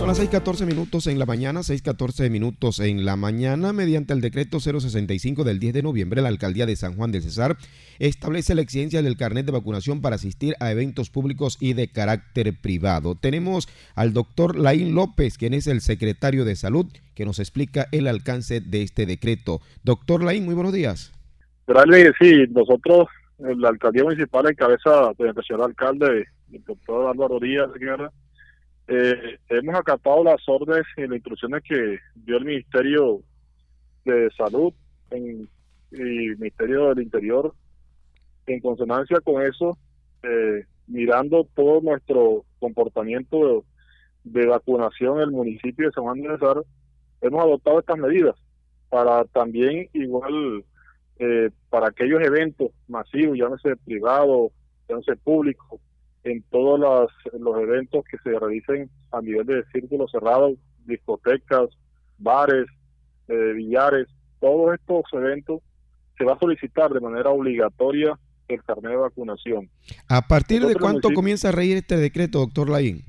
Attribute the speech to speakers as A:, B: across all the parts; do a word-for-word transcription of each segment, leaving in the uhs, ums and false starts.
A: Son las seis catorce minutos en la mañana, seis catorce minutos en la mañana. Mediante el decreto cero sesenta y cinco del diez de noviembre, la alcaldía de San Juan del Cesar establece la exigencia del carnet de vacunación para asistir a eventos públicos y de carácter privado. Tenemos al doctor Laín López, quien es el secretario de Salud, que nos explica el alcance de este decreto. Doctor Laín, muy buenos días.
B: Gracias, sí, nosotros, la alcaldía municipal en cabeza del señor alcalde, el doctor Álvaro Díaz, señora, Eh, hemos acatado las órdenes y las instrucciones que dio el Ministerio de Salud en, y el Ministerio del Interior. En consonancia con eso, eh, mirando todo nuestro comportamiento de, de vacunación en el municipio de San Juan del Cesar, hemos adoptado estas medidas para también igual eh, para aquellos eventos masivos, llámese privado, llámese público, en todos los, los eventos que se realicen a nivel de círculo cerrado, discotecas, bares, eh, billares, todos estos eventos se va a solicitar de manera obligatoria el carnet de vacunación.
A: ¿A partir
B: Entonces,
A: de cuánto
B: municipio...
A: comienza a regir este decreto, doctor Laín?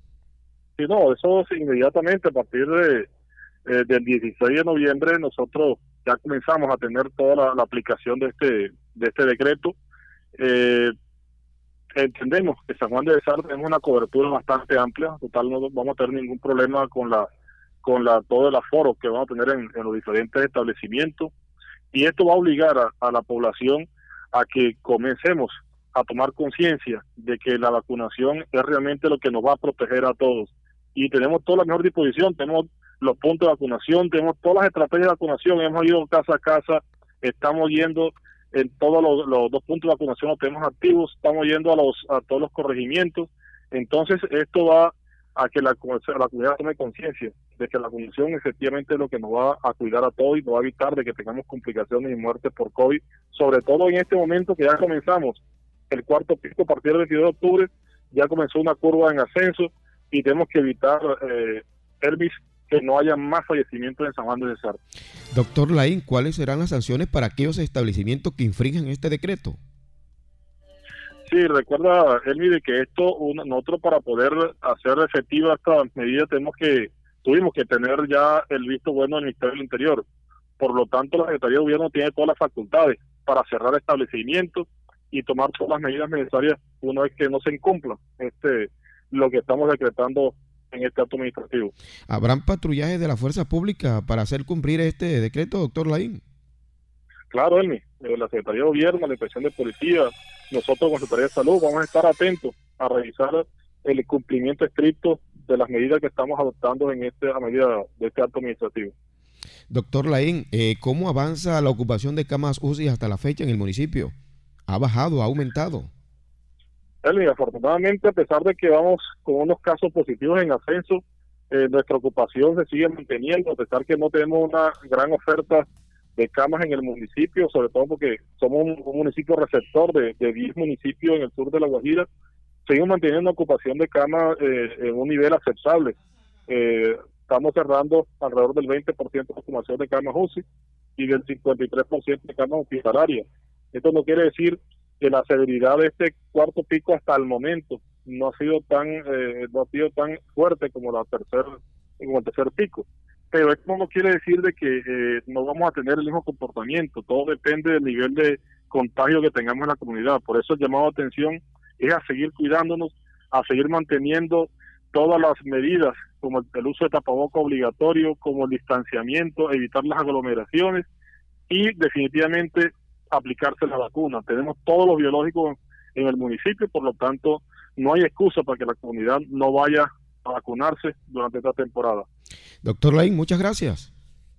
B: Sí, no, eso es inmediatamente a partir de eh, del dieciséis de noviembre nosotros ya comenzamos a tener toda la, la aplicación de este de este decreto. Eh, Entendemos que San Juan de Cesar tenemos una cobertura bastante amplia, total no vamos a tener ningún problema con la con la todo el aforo que vamos a tener en, en los diferentes establecimientos, y esto va a obligar a, a la población a que comencemos a tomar conciencia de que la vacunación es realmente lo que nos va a proteger a todos, y tenemos toda la mejor disposición, tenemos los puntos de vacunación, tenemos todas las estrategias de vacunación, hemos ido casa a casa, estamos yendo en todos los, los dos puntos de vacunación los tenemos activos, estamos yendo a los a todos los corregimientos. Entonces esto va a que la, la comunidad tome conciencia de que la vacunación efectivamente es lo que nos va a cuidar a todos y nos va a evitar de que tengamos complicaciones y muertes por COVID, sobre todo en este momento que ya comenzamos el cuarto pico a partir del veintidós de octubre, ya comenzó una curva en ascenso y tenemos que evitar, eh, Elvis, que no haya más fallecimientos en San Juan de Cesar.
A: Doctor Laín, ¿cuáles serán las sanciones para aquellos establecimientos que infringen este decreto?
B: Sí, recuerda, Elmi, de que esto, un, nosotros para poder hacer efectiva esta medida tenemos que, tuvimos que tener ya el visto bueno del Ministerio del Interior. Por lo tanto, la Secretaría de Gobierno tiene todas las facultades para cerrar establecimientos y tomar todas las medidas necesarias una vez que no se incumpla este lo que estamos decretando en este acto administrativo.
A: ¿Habrán patrullajes de la fuerza pública para hacer cumplir este decreto, doctor Laín?
B: Claro, Elmi, eh, la Secretaría de Gobierno, la Inspección de Policía, nosotros como Secretaría de Salud vamos a estar atentos a revisar el cumplimiento estricto de las medidas que estamos adoptando en este a medida de este acto administrativo.
A: Doctor Laín, eh, ¿cómo avanza la ocupación de camas U C I hasta la fecha en el municipio? ¿Ha bajado, ha aumentado?
B: Elmi, afortunadamente, a pesar de que vamos con unos casos positivos en ascenso, eh, nuestra ocupación se sigue manteniendo, a pesar que no tenemos una gran oferta de camas en el municipio, sobre todo porque somos un, un municipio receptor de, de diez municipios en el sur de La Guajira. Seguimos manteniendo una ocupación de camas eh, en un nivel aceptable. Eh, estamos cerrando alrededor del veinte por ciento de ocupación de camas U C I y del cincuenta y tres por ciento de camas hospitalarias. Esto no quiere decir que la severidad de este cuarto pico hasta el momento no ha sido tan eh, no ha sido tan fuerte como la tercer como el tercer pico, pero esto no quiere decir de que eh, no vamos a tener el mismo comportamiento. Todo depende del nivel de contagio que tengamos en la comunidad. Por eso el llamado de atención es a seguir cuidándonos, a seguir manteniendo todas las medidas como el, el uso de tapabocas obligatorio, como el distanciamiento, evitar las aglomeraciones y definitivamente aplicarse la vacuna. Tenemos todos los biológicos en el municipio, por lo tanto no hay excusa para que la comunidad no vaya a vacunarse durante esta temporada.
A: Doctor Laín, muchas gracias.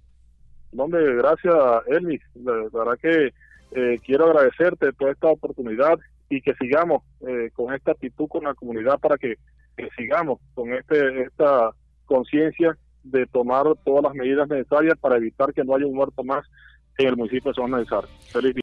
B: No, hombre, gracias, Elvis. La, la verdad que eh, quiero agradecerte toda esta oportunidad y que sigamos eh, con esta actitud con la comunidad para que, que sigamos con este esta conciencia de tomar todas las medidas necesarias para evitar que no haya un muerto más en el municipio de San Juan de Cesar. Feliz día.